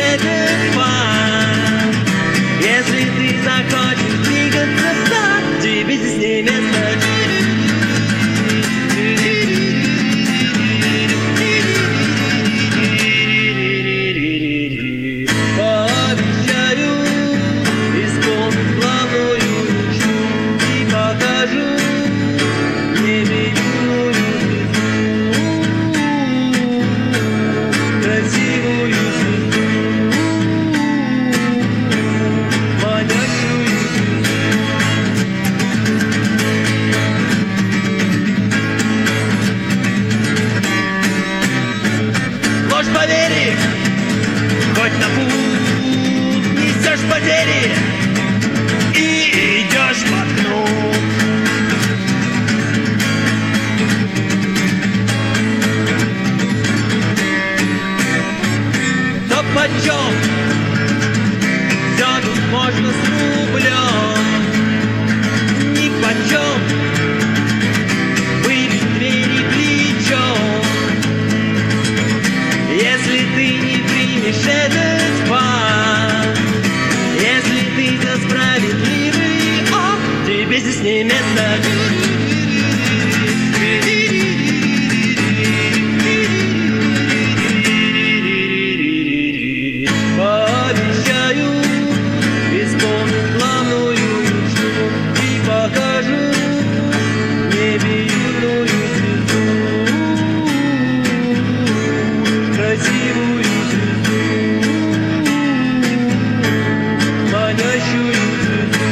этот пар. Если ты захочешь двигаться так, тебе здесь не место. Повери, хоть на путь несешь потери и идешь по дну. То почем все тут можно с рублем, ни почем выбить двери плечом. Если ты не примешь этот пар, если ты за справедливый, тебе здесь не место. Пообещаю исполнить главную мечту и покажу небе юную звезду, красивую звезду, манящую звезду.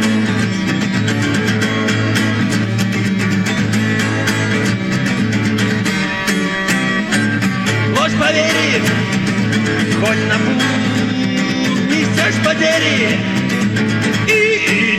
Ложь повери, хоть на путь несешь потери и